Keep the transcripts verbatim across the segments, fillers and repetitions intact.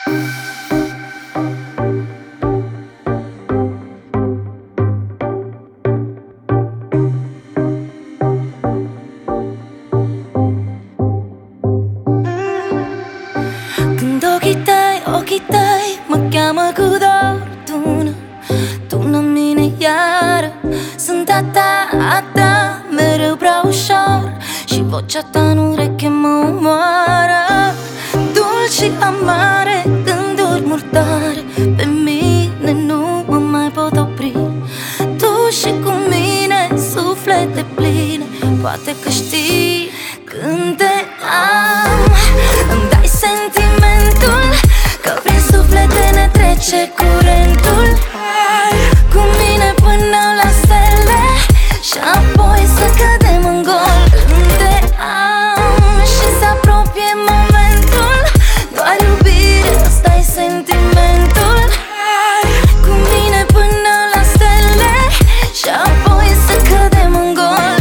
Când ochii tăi, ochii tăi mă cheamă cu dor, tu, tu la mine iară. Sunt a ta, a ta, mereu prea ușor, și vocea ta în ureche mă omoară. Dulci amare, gânduri murdare, pe mine nu mă mai pot opri. Tu și cu mine, suflete pline, poate că știi când te am. Îmi dai sentimentul că prin suflete ne trece curentul. Cu mine până la stele și apoi să cădem în gol. Când te am și se apropie momentul, doar iubire, ăsta-i sentimentul. Cu mine până la stele și apoi să cădem în gol.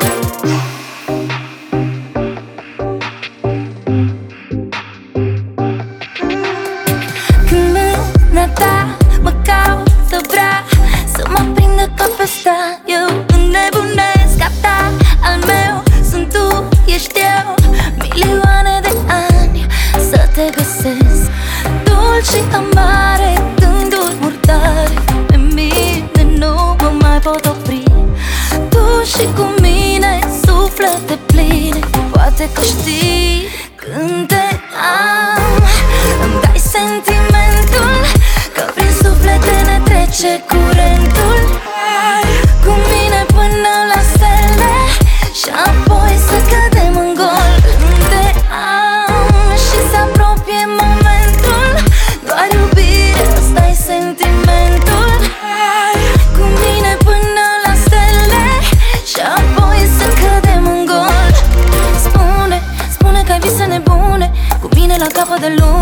Când mâna ta mă caută, vrea să mă prindă ca pe sta, eu înnebunesc. A ta, al meu, sunt tu, ești eu, milioane de ani să te găsesc. Dulci amare, gânduri murdare, pe mine nu mă mai pot opri. Tu și cu mine, suflete pline, poate că știi când te am. Îmi dai sentimentul că prin suflete ne trece curentul. Cu mine până la stele și apoi să cădem în gol. Când te am și se apropie momentul, doar iubire, ăsta-i sentimentul. Cu mine până la stele și apoi să cădem în gol. Spune, spune că ai vise nebune, cu mine la capăt de lume.